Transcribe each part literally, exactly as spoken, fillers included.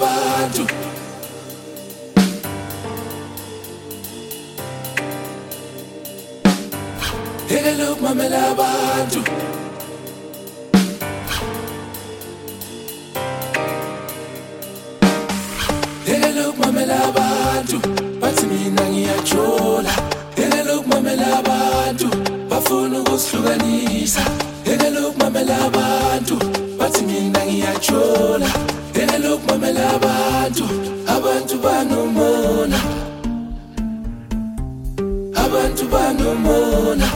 abantu. Yekela ukumamela abantu. Yekela ukumamela abantu. Bathi mina ngiyajola. Yekela ukumamela abantu. Bafuna ukusihlukanisa. Yekela ukumamela abantu. Bathi mina ngiyajola. Yekela ukumamela abantu. Abantu banomona. Abantu banomona.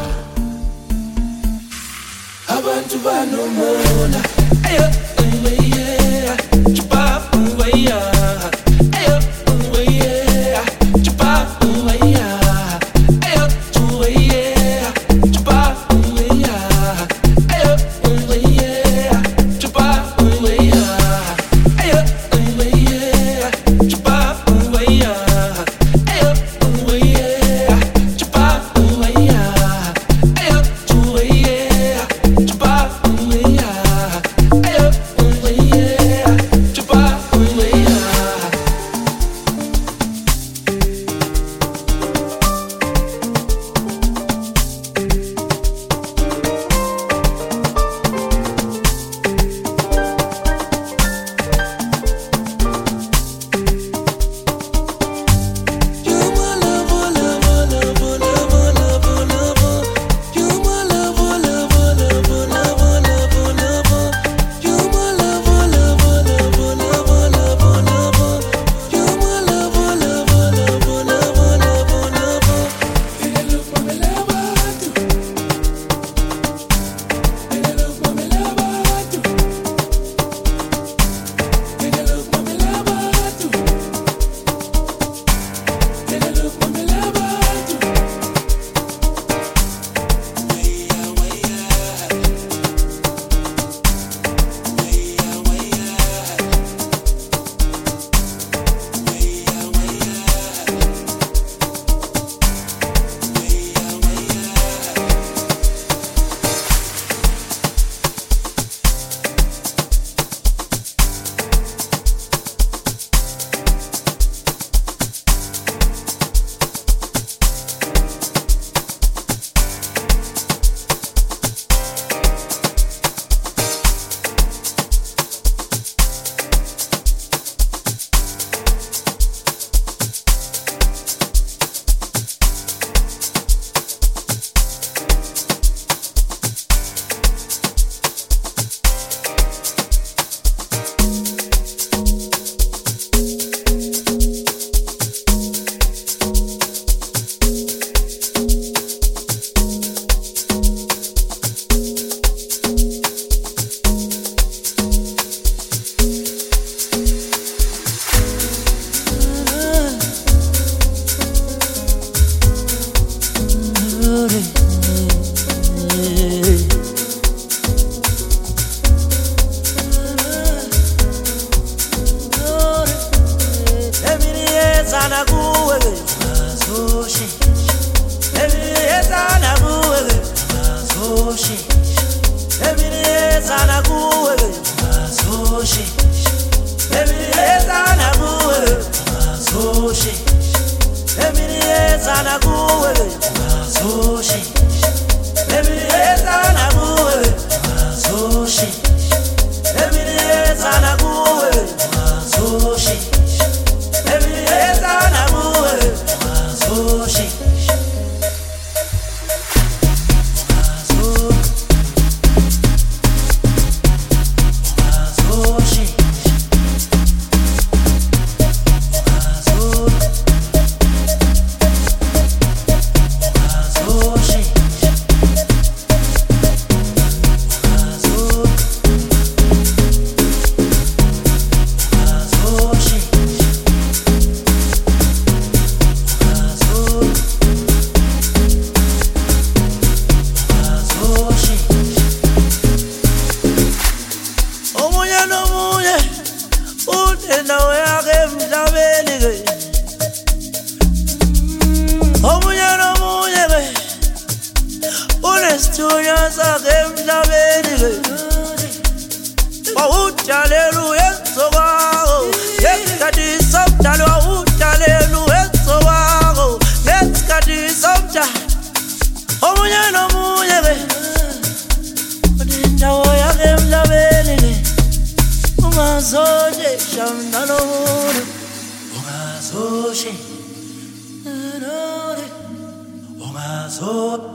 Abantu banomona. Ayo, ayo, yeah. Chapa, oh, yeah. Ayo, oh, yeah. Chapa, oh, yeah. Ayo, oh, yeah. Chapa, oh, yeah. Ayo, oh, yeah. Chapa, oh, yeah. Ayo, oh, yeah. Chapa, oh, yeah. Ayo, oh, yeah. Chapa, oh, yeah. Ayo, oh, yeah. Chapa, oh, yeah. Ayo, oh, yeah. Chapa, oh, yeah. You my love, oh, love, oh, love, oh, love, oh, love, oh, love, oh. You my love, oh, love, oh, love, oh, love, oh, love, oh, love, oh. You my love, oh, love, oh, love, oh, love, oh, love, oh, love, oh. You my love, oh, love, oh, love, oh, love, oh, love, oh, love, oh. Yekela ukumamela abantu. Yekela ukumamela abantu. Yekela ukumamela abantu. Yekela ukumamela abantu. Waya, waya. Waya, waya. Waya, waya. Waya, waya. ungazoshi ungazo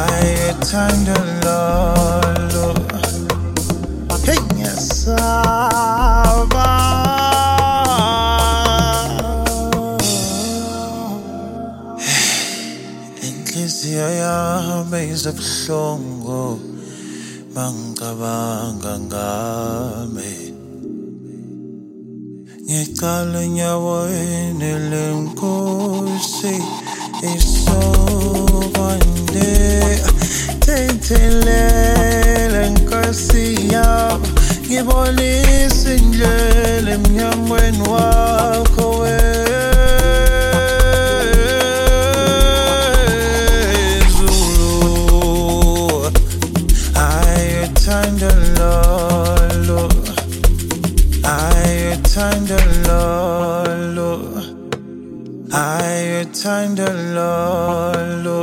Hey, yes, I inhliziyo yami izobuhlungu mangicabanga ngami. Ngicala enyaweni lenkosi isokande tentelele nkosi yami ngibonisa indlela emnyamweni wakho wezulu. Ayuthanda lolo, ayuthanda lolo, ayuthanda lolo,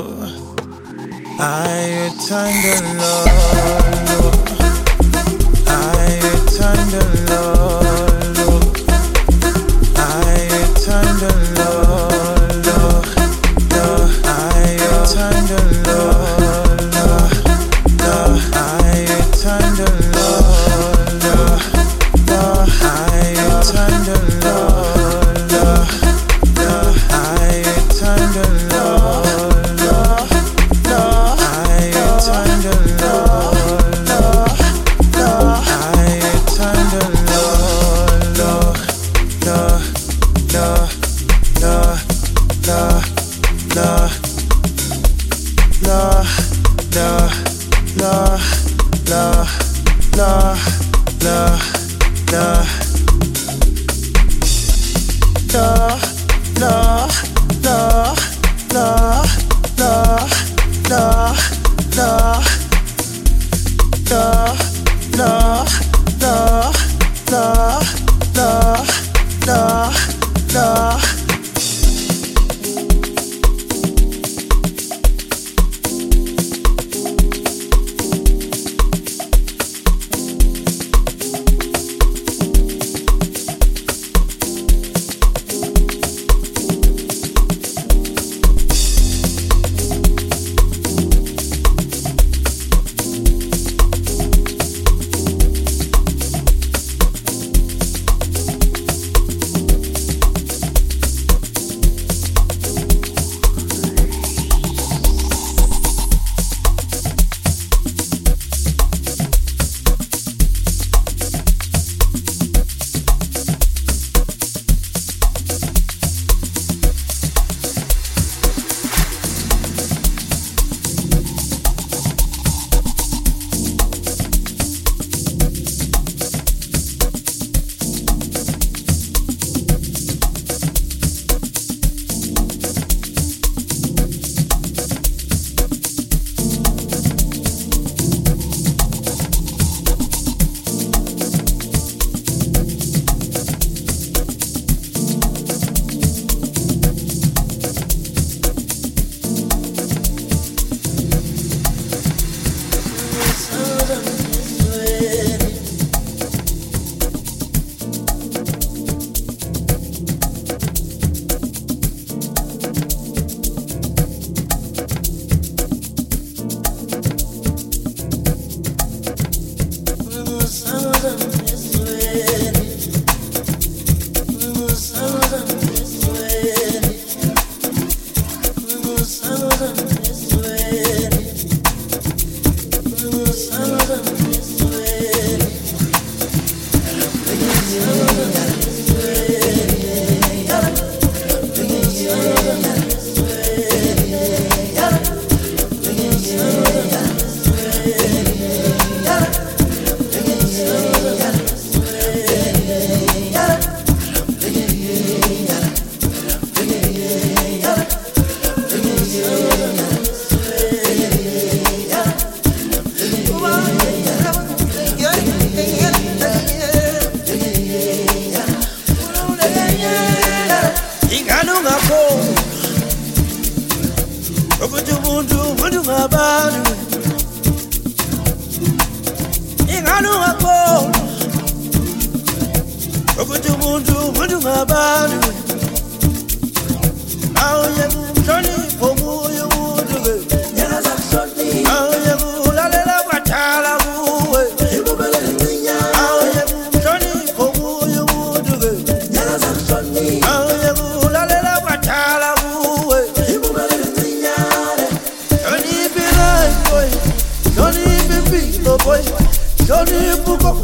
ayuthanda lolo, ayuthanda lolo, ayuthanda lolo, ayuthanda lolo, ayuthanda lolo, ayuthanda lolo, ayuthanda lolo, ayuthanda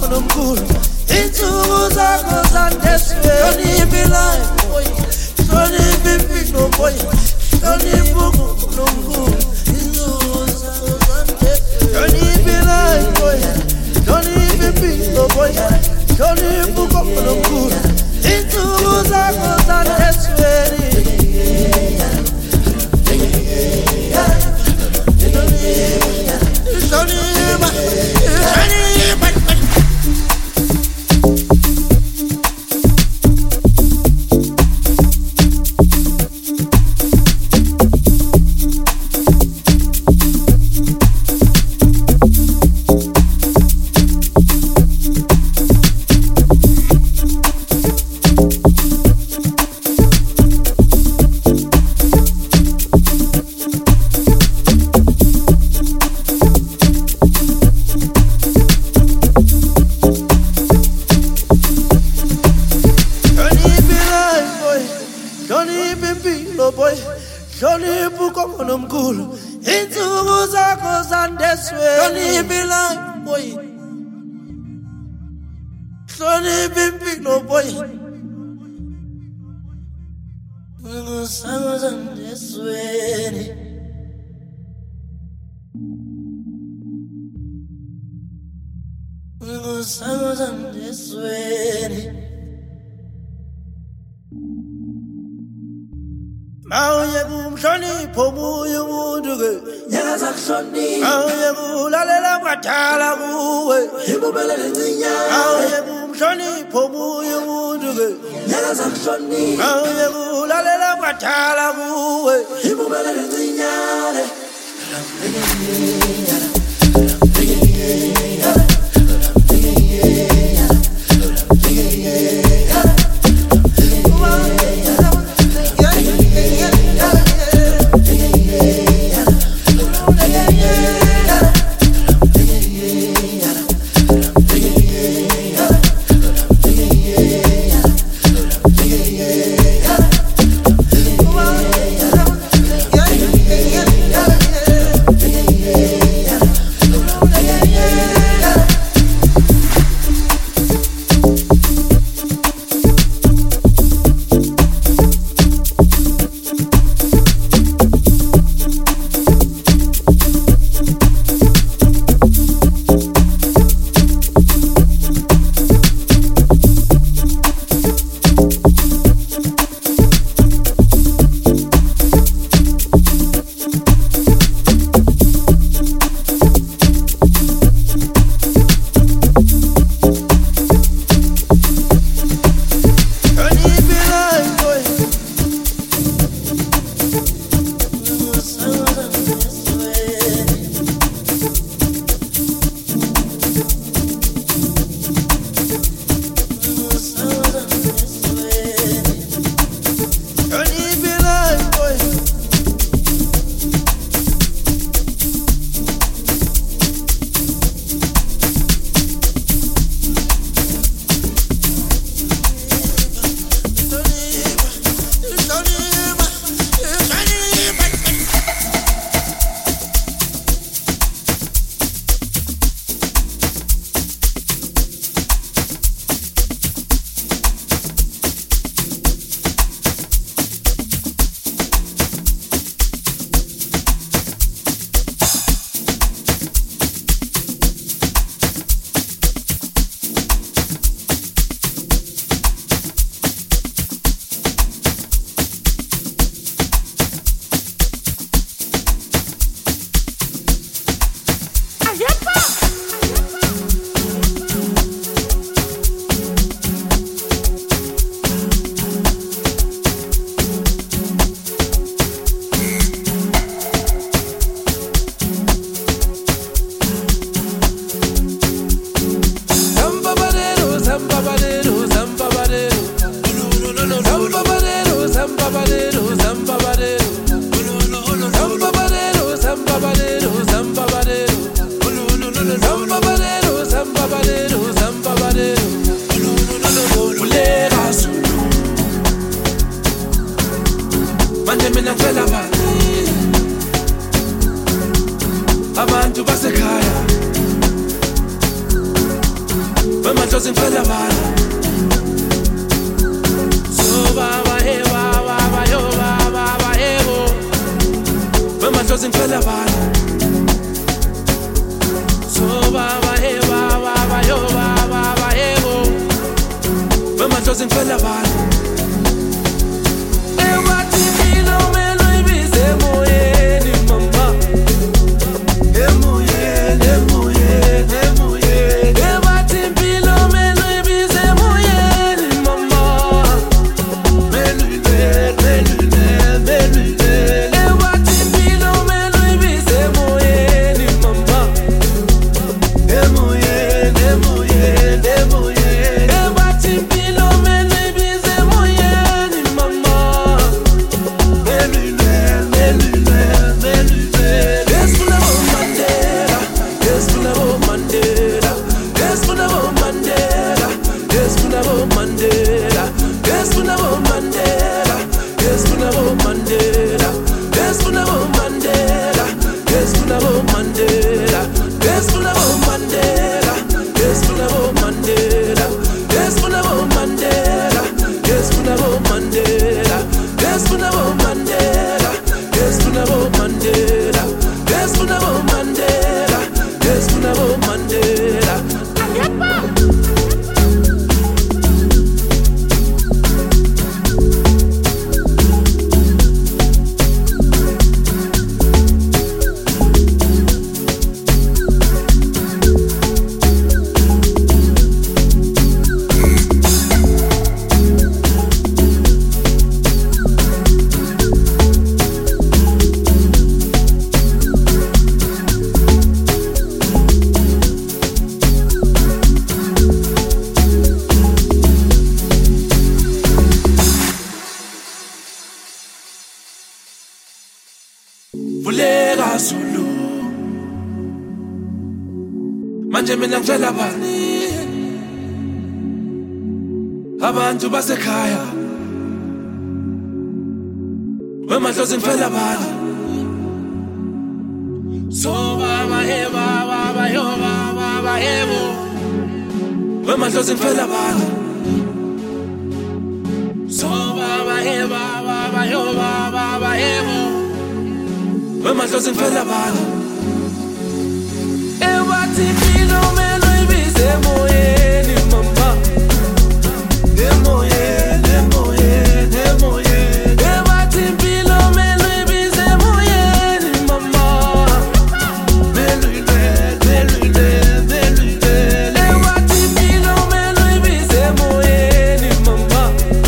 nomkhulu insuku zakho zandeswe hlonipha ilife boy hlonipha impilo boy hlonipha nomkhulu insuku zakho zandeswe hlonipha ilife boy hlonipha impilo boy hlonipha nomkhulu insuku zakho zandeswe Mauye kumhlonipho omunye umuntu ke nyakaza kuhlonipha mauye kulalela abadala kuwe ibubelele ncinyane mauye kumhlonipho omunye umuntu ke nyakaza kuhlonipha mauye kulalela abadala kuwe ibubelele ncinyane Yeah. bala. So baba hey baba baba yo baba baba hey bo. Wemadlozi ngifela bala. So baba hey baba baba yo baba baba hey bo. Wemadlozi ngifela bala. Ewathi impilo melo ibize emoyeni mama. Emoyeni emoyeni emoyeni. Ewathi impilo melo ibize emoyeni mama. Melule melule melule. Ewathi impilo melo ibize emoyeni mama. Emoyeni emoyeni emoyeni. Ewathi impilo melo ibize emoyeni mama. Melule melule melule. Desfuna bo Mandela, desfuna bo Mandela, desfuna bo Mandela, desfuna bo Mandela, desfuna bo Mandela, desfuna bo Mandela, desfuna bo Mandela, desfuna bo Mandela, desfuna bo Mandela, desfuna bo Mandela, desfuna bo Mandela, desfuna bo Mandela, desfuna bo Mandela, desfuna bo Mandela, desfuna bo Mandela, desfuna bo Mandela. Vuleka Zulu manje mina ngicela bani abantu basekhaya wemadlozi ngifela bani. So baba hey baba baba yo baba baba hey bo. Wemadlozi ngifela bani. So baba hey baba baba yo baba baba hey bo. Wemadlozi ngifela bala. Ewathi impilo melo ibize emoyeni mama. Emoyeni emoyeni emoyeni. Ewathi impilo melo ibize emoyeni mama. Melule melule melule. Ewathi impilo melo ibize emoyeni mama.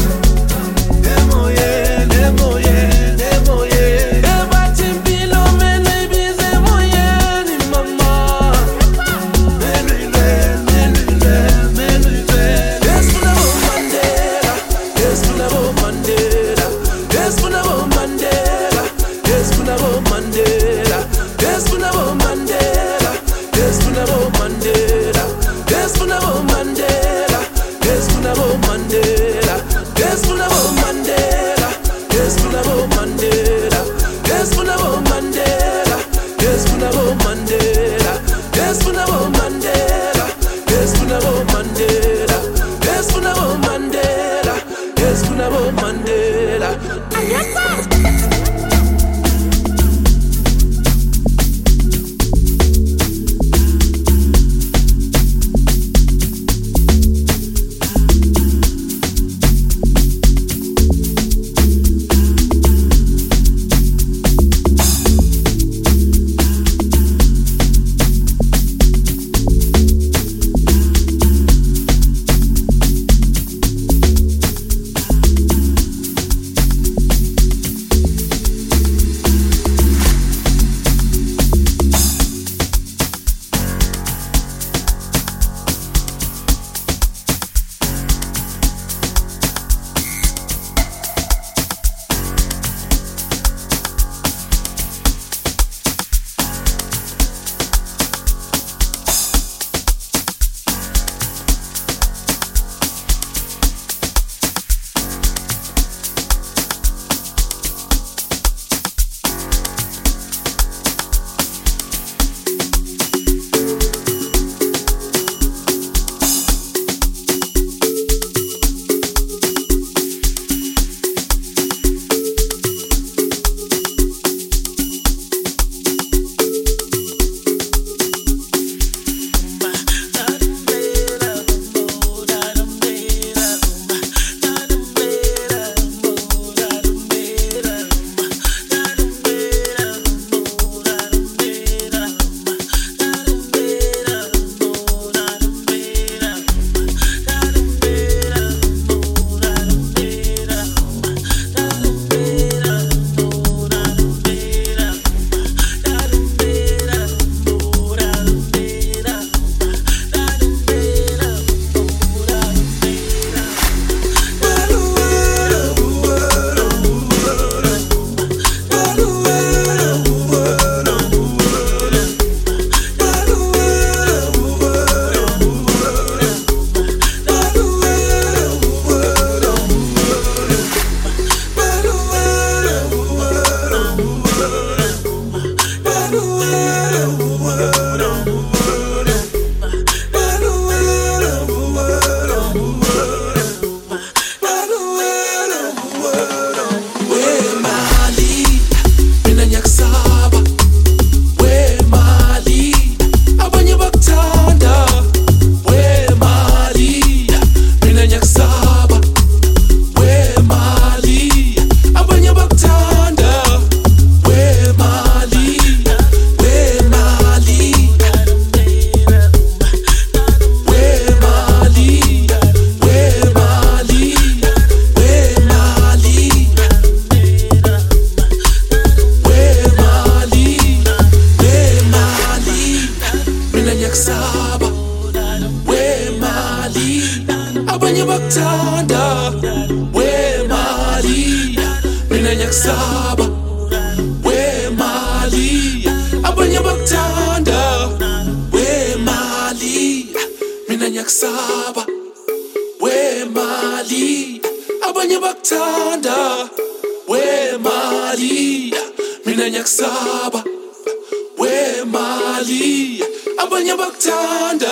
Emoyeni emoyeni emoyeni. Ewathi impilo melo ibize emoyeni mama. Melule melule melule. Desfuna bo Mandela, desfuna bo Mandela, desfuna bo Mandela, desfuna bo Mandela, desfuna bo Mandela, desfuna bo Mandela, desfuna bo Mandela, desfuna bo Mandela, desfuna bo Mandela, desfuna bo Mandela, desfuna bo Mandela, desfuna bo Mandela, desfuna bo Mandela, desfuna bo Mandela, desfuna bo Mandela, desfuna bo Mandela. abanye bakuthanda wemali mina ngiyakusaba wemali abanye bakuthanda wemali mina ngiyakusaba wemali abanye bakuthanda wemali mina ngiyakusaba wemali abanye bakuthanda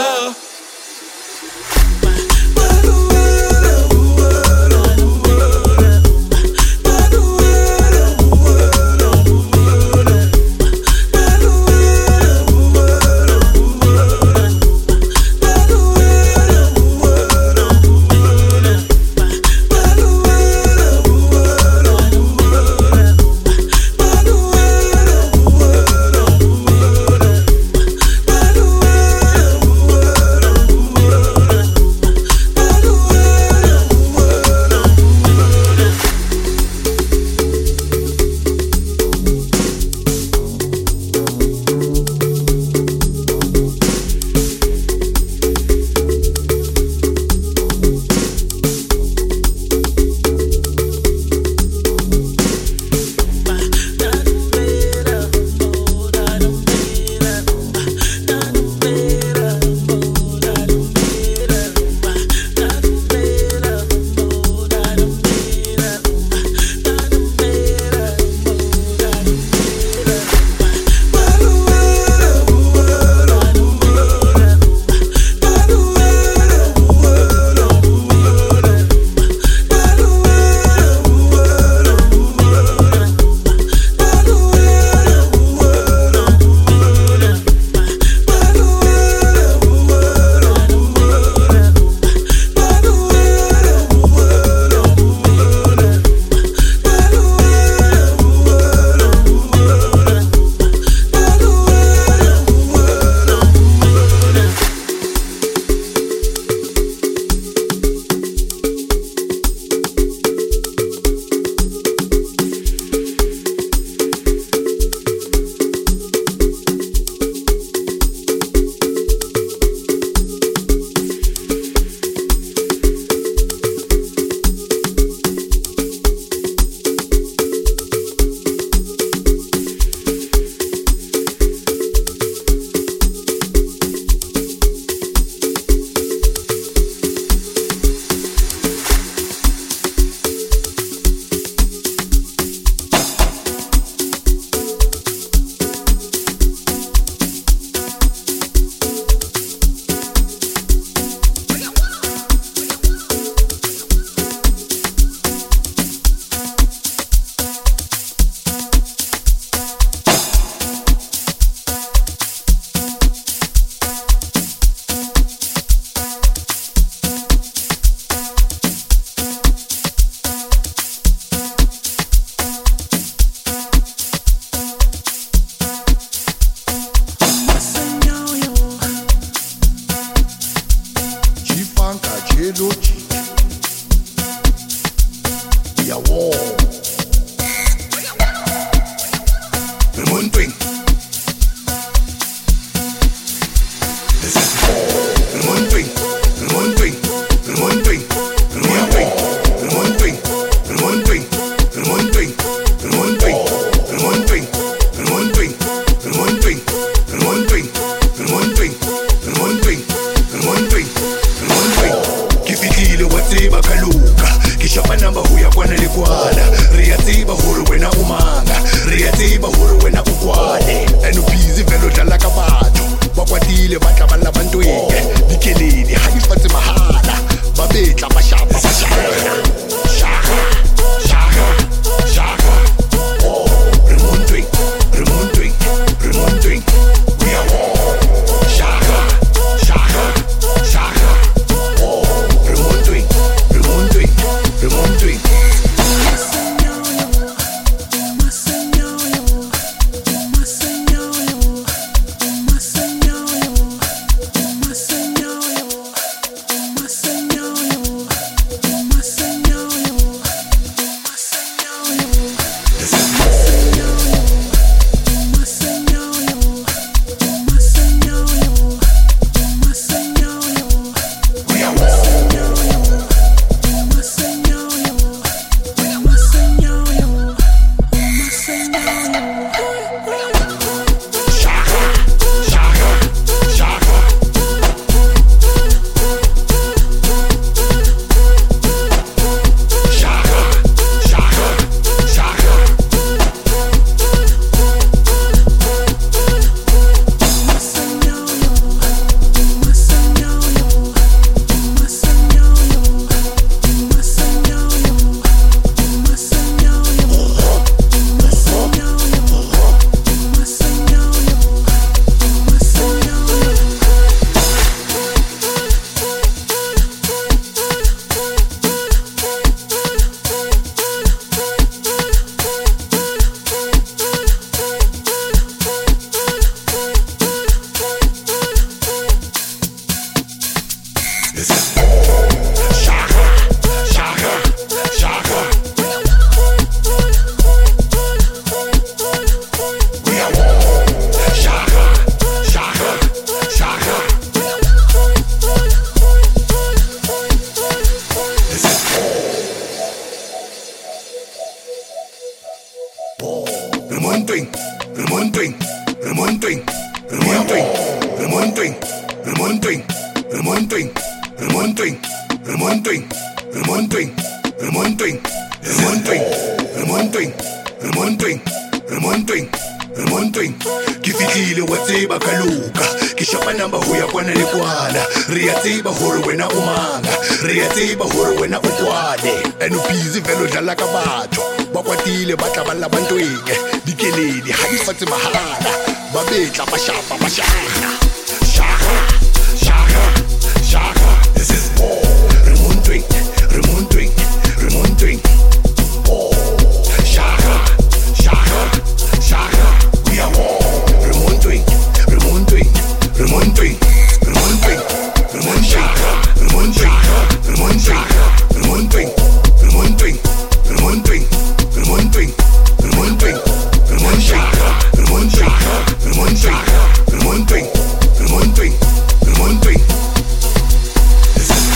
remonting, remonting, remonting, remonting, remonting, remonting, remonting, remonting, remonting, remonting, remonting, remonting, remonting, remonting, remonting, remonting. Ke fihlile wa tseba ka loka ke shapa number ho ya kwana le kwana re ya tseba hore wena o manga re ya tseba hore wena o kwane and o busy velo dlala ka batho ba kwatile ba tla balla bantweng dikeledi ha di fatse mahala ba betla ba shapa ba shaka shaka shaka shaka. This is war. Remonting, remonting, remonting. Oh, shaka shaka shaka. We are war. Remonting, remonting, remonting, remonting, remonting, remonting, remonting, remonting, remonting, remonting, remonting, remonting, remonting, remonting, remonting, remonting, remonting, remonting. This is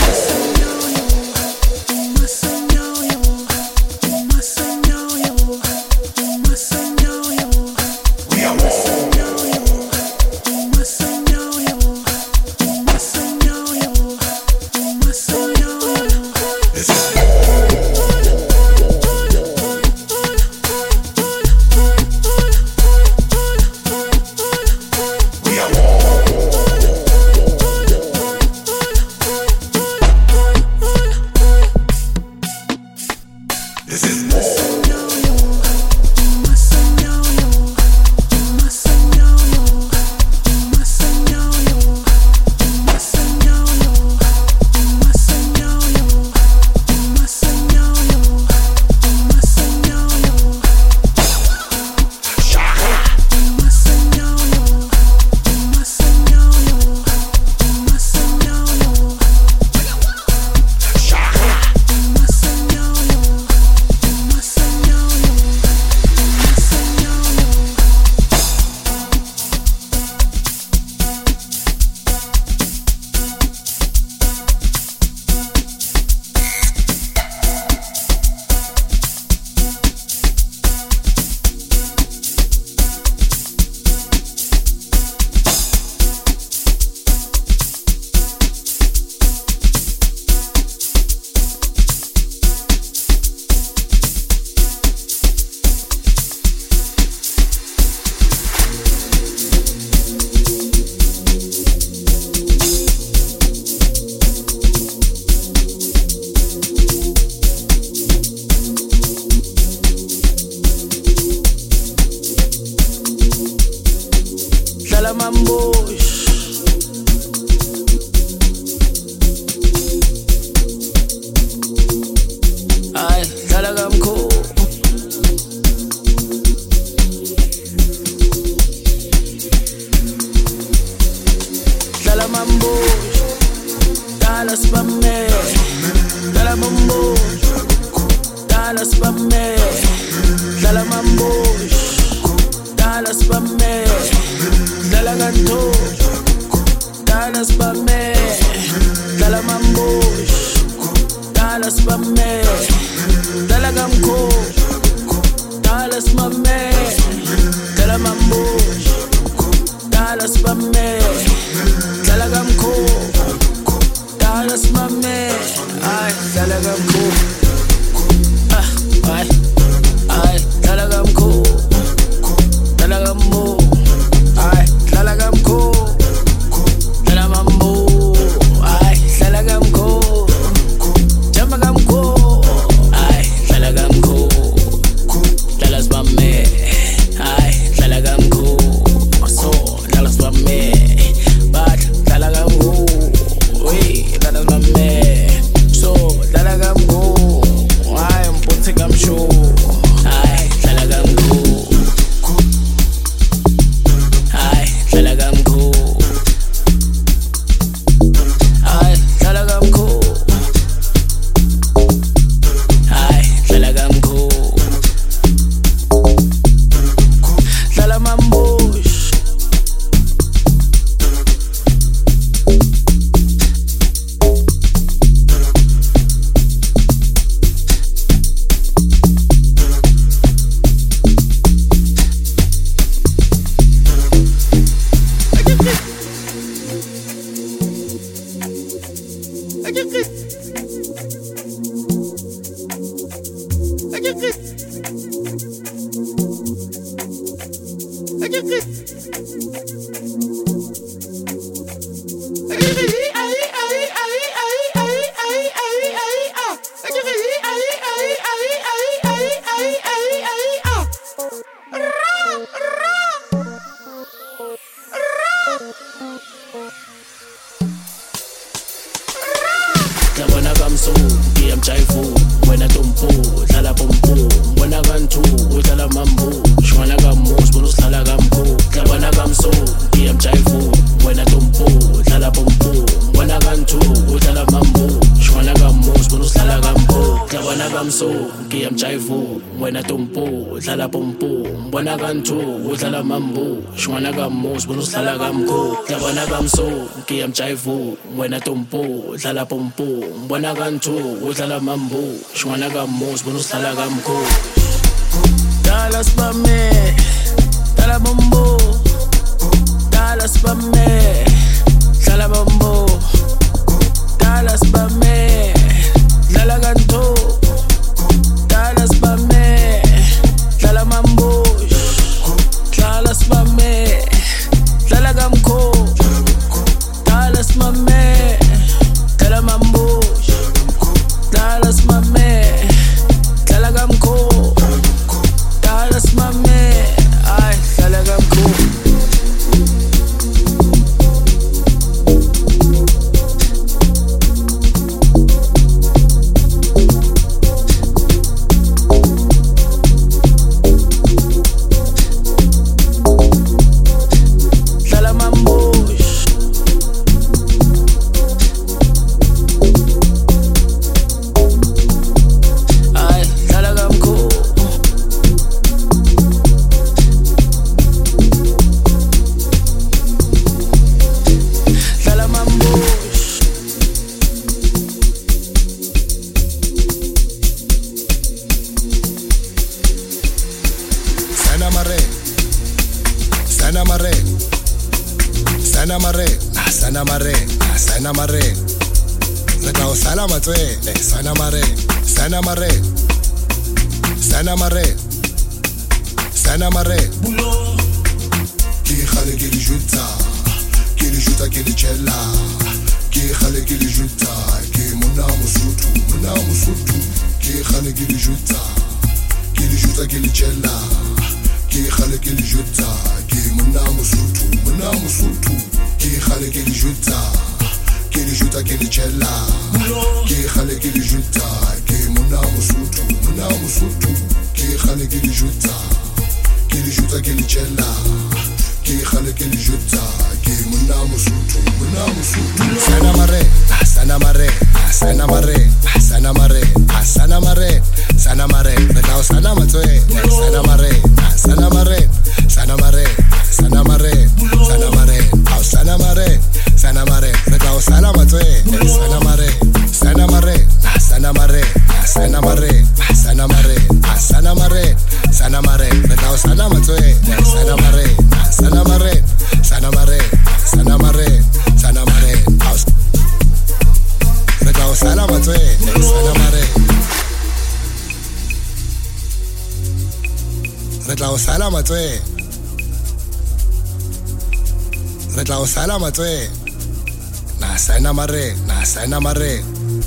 we are war. This is Salamambush. Ay, talagang ko. Salamambush. Dallas pa me. Salamambush. Dallas pa me. Salamambush. Dallas pa me. Dalagan to, Dallas pa me, Dalamambush, Dallas pa me, Dalagam ko, Dallas pa me, Dalamambush, Dallas pa me, Dalagam ko, Dallas pa me, ay, Dalagam ko, ah, ay, ay, Dalagam ko, Dalagam mo. Ay, talagam ko, talamam mo. Ay, talagam ko, jamagam ko. Ay, talagam ko, talas pa me. Ay, talagam ko, so talas pa me. But talagam ko, uy, talas pa me. So talagam ko, ay, putikam show. Ngiyabona kamsu ngiyamjayivu wena tumpu dlala pompu ngibona kantu udlala mambu shwana kamusi bona usihlala kamkhu ngiyabona kamsu ngiyamjayivu wena tumpu dlala pompu ngibona kantu udlala mambu shwana kamusi bona usihlala kamkhu ngiyabona kamsu ngiyamjayivu wena tumpu dlala pompu ngibona kantu udlala mambu shwana kamusi bona usihlala kamkhu ngiyabona kamsu ngiyamjayivu wena tumpu dlala pompu ngibona kantu udlala mambu shwana kamusi bona usihlala kamkhu dala sibame dala mambu dala sibame dlala mambu dala sibame dlala kantu dala sibame dlala mambu dala sibame dlala kamkhu dala sibame dlala mambu dala sibame dlala kamkhu dala sibame ay dlala kamkhu Sana mare, sana mare, sana mare, sana mare. Rekao sala matwe, sana mare, sana mare, sana mare, sana mare. Bulo, ki khale ki juta, ki juta ki chella, ki khale ki juta, ki muna musutu, muna musutu, ki khale ki juta, ki juta ki chella. Ki khale ki juta, ki muna musutu, muna musutu. Ki khale ki juta, ki juta ki chella. Ki khale ki juta, ki muna musutu, muna musutu. Ki khale ki juta, ki juta ki chella. Ki khale ki juta, ki muna musutu, muna musutu. Sana mare, sana mare, sana mare, sana mare, sana mare, sana mare. Rekao sana matwe, sana mare. Sana mare, sana mare, sana mare, sana mare, au sana mare, sana mare, rekao sana matwe, sana mare, sana mare, sana mare, sana mare, sana mare, sana mare, sana mare, rekao sana matwe, sana mare, sana mare, sana mare, sana mare, sana mare, au rekao sana matwe, sana mare. Re tla o sala matswe Re tla o sala matswe Na sana mare Na sana mare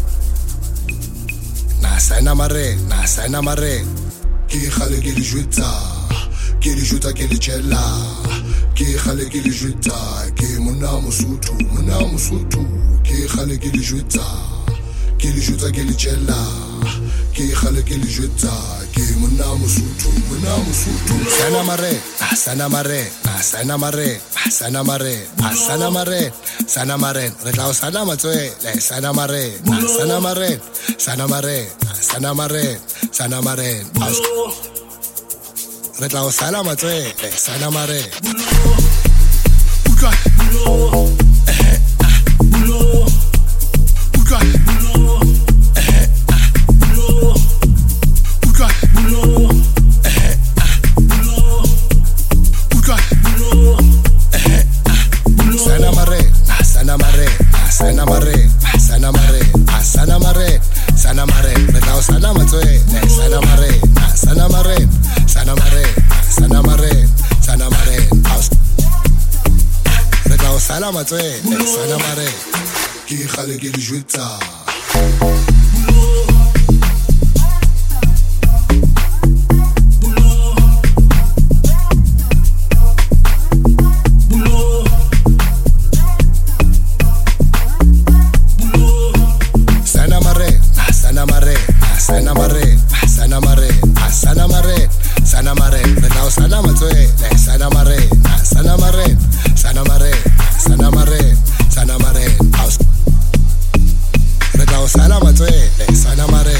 Na sana mare Na sana mare Ki khale ki juta Ki juta ki chella Ki khale ki juta Ki muna musutu Muna musutu Ki khale ki juta Ki juta ki chella Ki khale ki juta Ki muna musutu Muna musutu Sana mare Sana mare Sana mare Sana mare Sana mare Sana mare Re tla o sana matswe Sana mare Sana mare Sana mare Sana mare Sana mare Re tla o sala matswe Sana mare Utlwa Bulo Eh ah Bulo Utlwa Bulo Eh ah Bulo Utlwa Bulo Eh ah Bulo Utlwa Bulo Eh ah Bulo Sana mare Sana mare Sana mare Sana mare Sana mare Sana mare sala matswele sana mare sana mare sana mare sana mare sana mare re tla o sala matswele sana mare ke gale ke di jwetsa Sana mare, sana mare, sana mare, sana mare, re tla o sala matswele sana mare, sana mare, sana mare, sana mare, sana mare, re tla o sala matswele sana mare.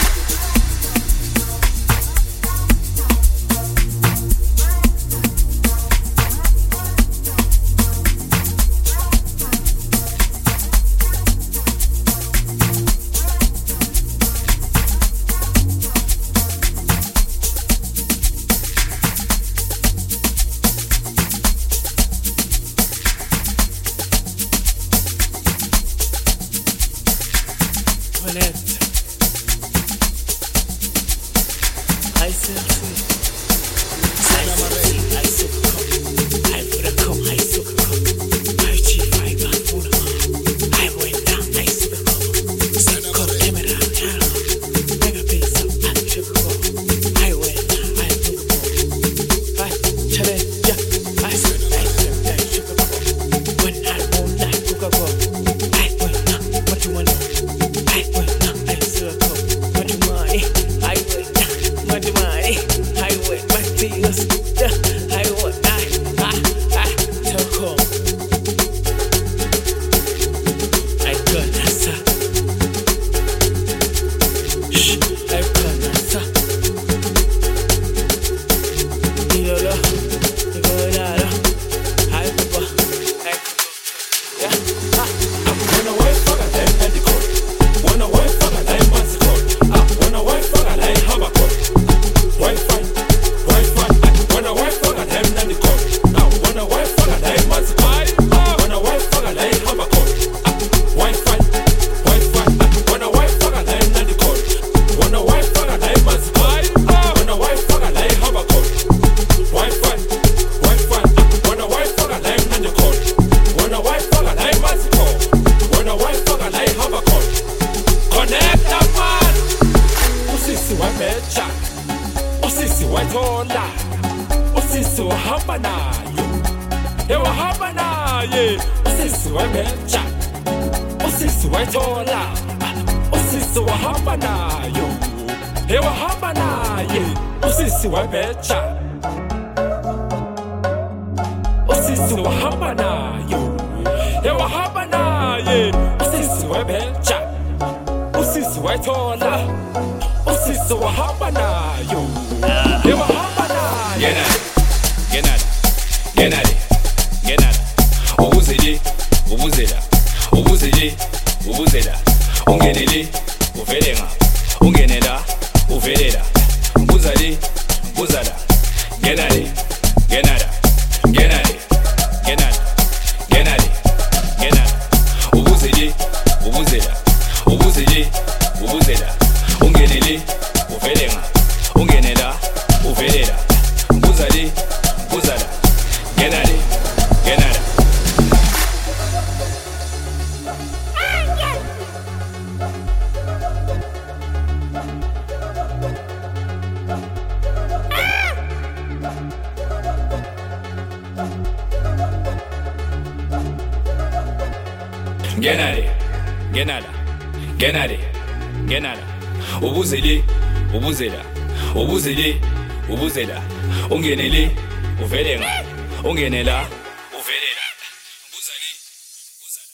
Genade, genada, genade, genada. Ubuzele, ubuzela, ubuzele, ubuzela. Ungenele, uvelenga, ungenela, uvelela. Buzale, buzala,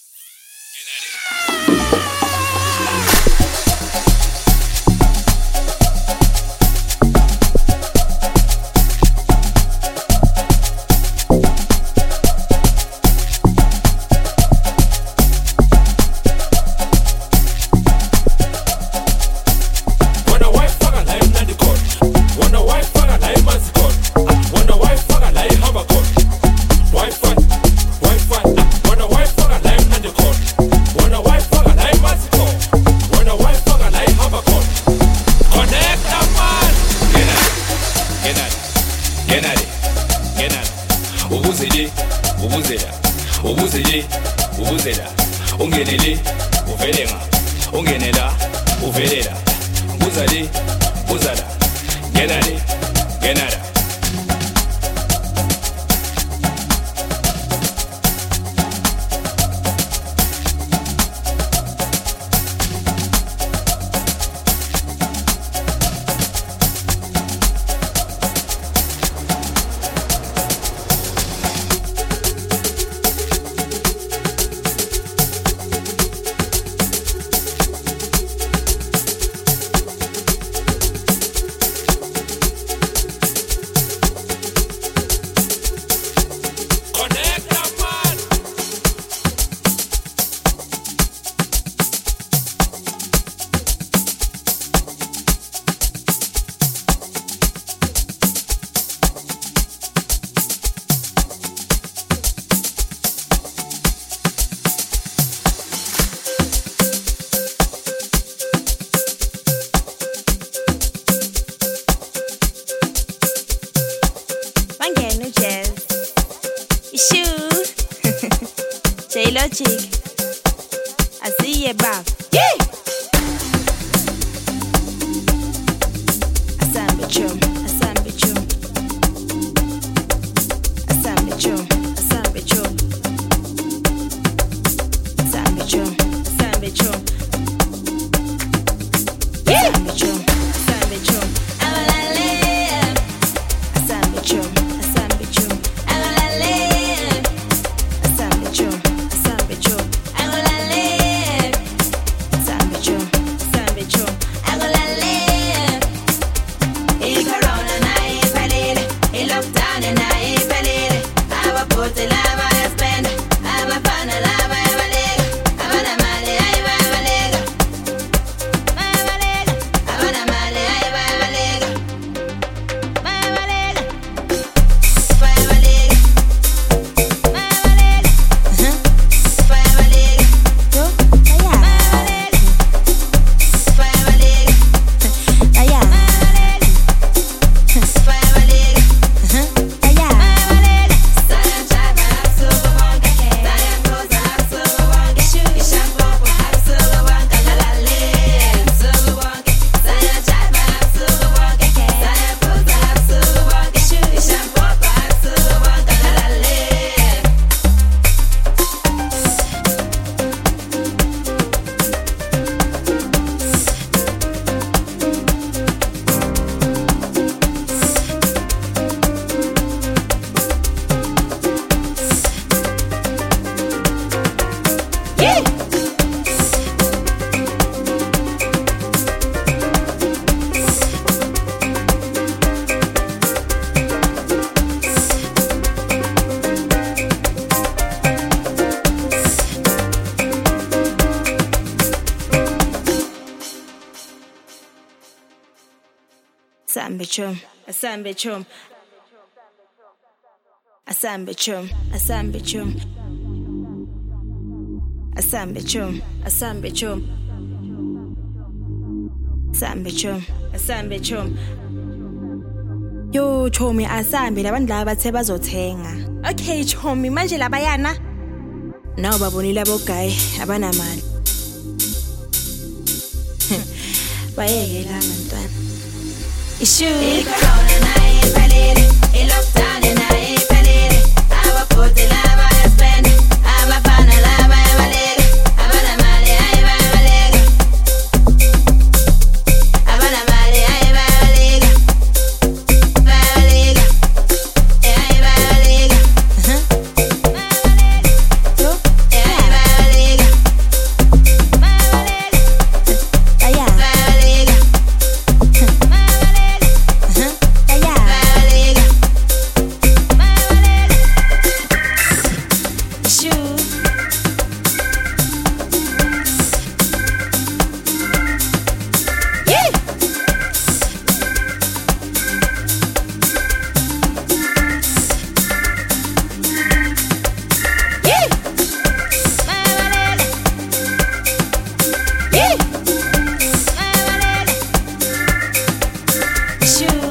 genade. Why ubuze la ungene le uvele nga ungene la uvele la buza le buza la ngena le ngena la J-Logic, I see you, Bob. Yeah! Asambe chum, asambe chum. Asambe chum, asambe chum. Asambe chum, asambe chum. Yeah! Asambe chum, asambe chum. Awalale. Asambe chum, asambe chum. Awalale. Asambe chum. Asambe chum, asambe chum. Asambe chum, asambe chum. Asambe chum, asambe chum. Asambe chum, asambe chum. Yo Chomi asambe labantu laba bathe bazothenga. Okay Chomi manje labayana. Naw babonile abo guy abanamali. Bayeke la bantwana. Issue corona na iphelele, i-lockdown na iphelele. Abaphoti laba spend, abafana laba yabaleka, abanamali ayibabaleka. Abanamali ayibabaleka. Babaleka. Ayibabaleka. Uh-huh. Babaleka. Yo. Ayibabaleka. Babaleka. Aya. Babaleka. Shoot.